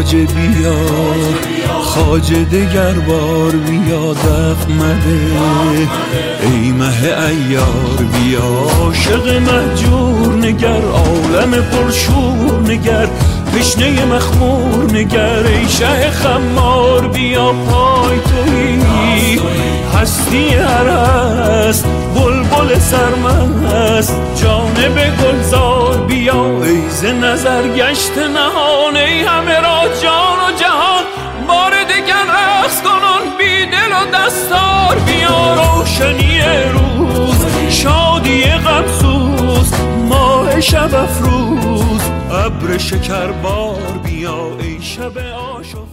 خواجه بیا خواجه دگر بار بیا دف مده ای مه ایار بیا عاشق مهجور نگر عالم پرشور نگر تشنه مخمور نگر ای شه خمار بیا پای تویی هستی هر هست بلبل سرمست جانب گلزار بیا ای ز نظر گشت نهان ای همه را جان و جهان بار دگر رقص کنان بی دل و دستار بیا روشنی روز شادی غمسوز ماه شب افروز ابر شکربار بیا ای شب آشوب